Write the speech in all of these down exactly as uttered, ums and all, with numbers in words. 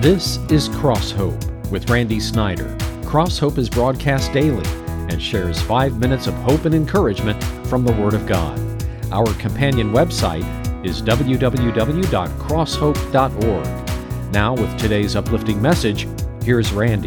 This is Cross Hope with Randy Snyder. Cross Hope is broadcast daily and shares five minutes of hope and encouragement from the Word of God. Our companion website is w w w dot cross hope dot org. Now, with today's uplifting message, here's Randy.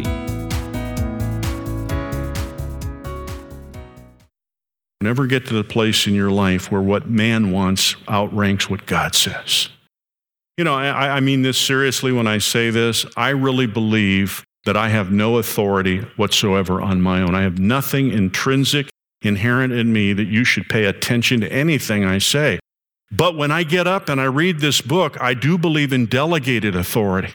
Never get to the place in your life where what man wants outranks what God says. You know, I, I mean this seriously when I say this. I really believe that I have no authority whatsoever on my own. I have nothing intrinsic, inherent in me that you should pay attention to anything I say. But when I get up and I read this book, I do believe in delegated authority.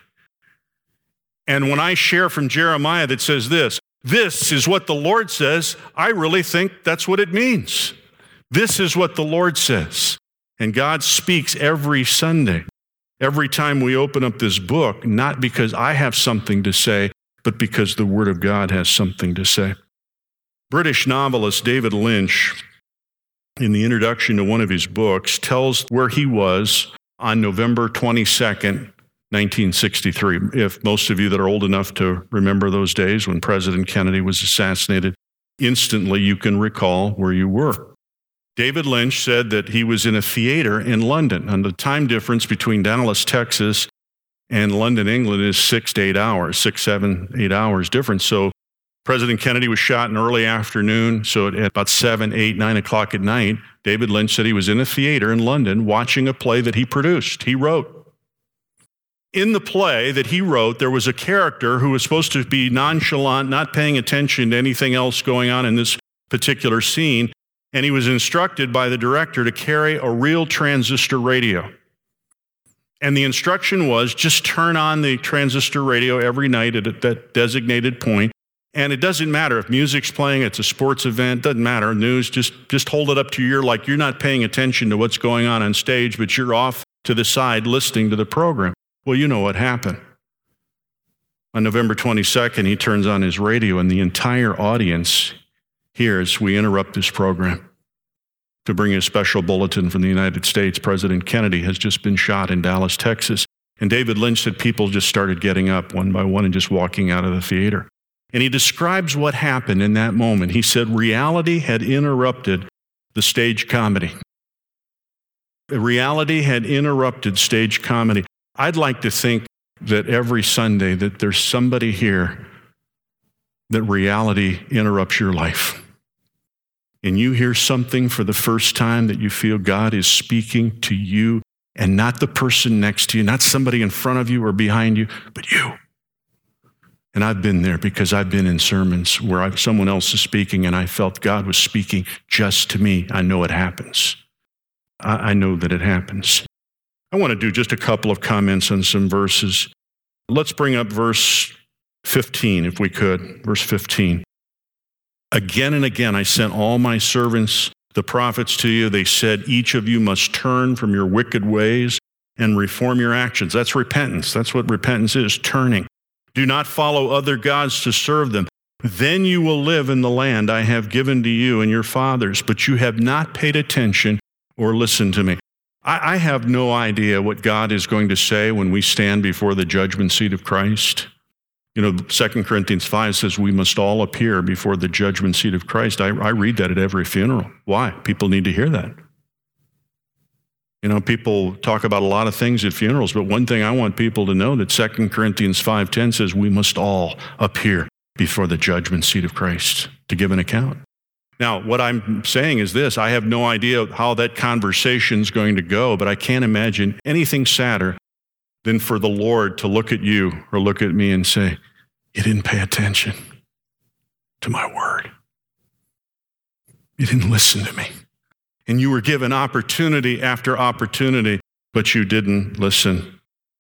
And when I share from Jeremiah that says this, this is what the Lord says, I really think that's what it means. This is what the Lord says. And God speaks every Sunday, every time we open up this book, not because I have something to say, but because the Word of God has something to say. British novelist David Lynch, in the introduction to one of his books, tells where he was on November twenty-second, nineteen sixty-three. If most of you that are old enough to remember those days when President Kennedy was assassinated, instantly you can recall where you were. David Lynch said that he was in a theater in London, and the time difference between Dallas, Texas, and London, England is six to eight hours, six, seven, eight hours difference. So President Kennedy was shot in early afternoon, so at about seven, eight, nine o'clock at night, David Lynch said he was in a theater in London watching a play that he produced, he wrote. In the play that he wrote, there was a character who was supposed to be nonchalant, not paying attention to anything else going on in this particular scene, and he was instructed by the director to carry a real transistor radio. And the instruction was just turn on the transistor radio every night at that designated point. And it doesn't matter if music's playing, it's a sports event, doesn't matter, news, just, just hold it up to your ear like you're not paying attention to what's going on on stage, but you're off to the side listening to the program. Well, you know what happened. On November twenty-second, he turns on his radio, and the entire audience hears we interrupt this program to bring a special bulletin from the United States. President Kennedy has just been shot in Dallas, Texas. And David Lynch said people just started getting up one by one and just walking out of the theater. And he describes what happened in that moment. He said reality had interrupted the stage comedy. Reality had interrupted stage comedy. I'd like to think that every Sunday that there's somebody here that reality interrupts your life. And you hear something for the first time that you feel God is speaking to you, and not the person next to you, not somebody in front of you or behind you, but you. And I've been there because I've been in sermons where I, someone else is speaking and I felt God was speaking just to me. I know it happens. I, I know that it happens. I want to do just a couple of comments on some verses. Let's bring up verse fifteen, if we could. Verse fifteen. Again and again I sent all my servants, the prophets, to you. They said, each of you must turn from your wicked ways and reform your actions. That's repentance. That's what repentance is, turning. Do not follow other gods to serve them. Then you will live in the land I have given to you and your fathers, but you have not paid attention or listened to me. I, I have no idea what God is going to say when we stand before the judgment seat of Christ. You know, Second Corinthians five says we must all appear before the judgment seat of Christ. I, I read that at every funeral. Why? People need to hear that. You know, people talk about a lot of things at funerals, but one thing I want people to know that Second Corinthians five ten says we must all appear before the judgment seat of Christ to give an account. Now, what I'm saying is this. I have no idea how that conversation's going to go, but I can't imagine anything sadder than for the Lord to look at you or look at me and say, you didn't pay attention to my word. You didn't listen to me. And you were given opportunity after opportunity, but you didn't listen.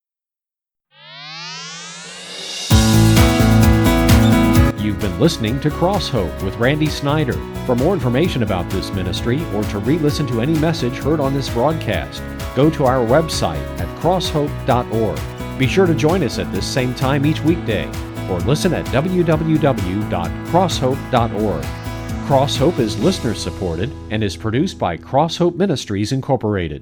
You've been listening to Cross Hope with Randy Snyder. For more information about this ministry or to re-listen to any message heard on this broadcast, go to our website at cross hope dot org. Be sure to join us at this same time each weekday, or listen at w w w dot cross hope dot org. Cross Hope is listener supported and is produced by Cross Hope Ministries Incorporated.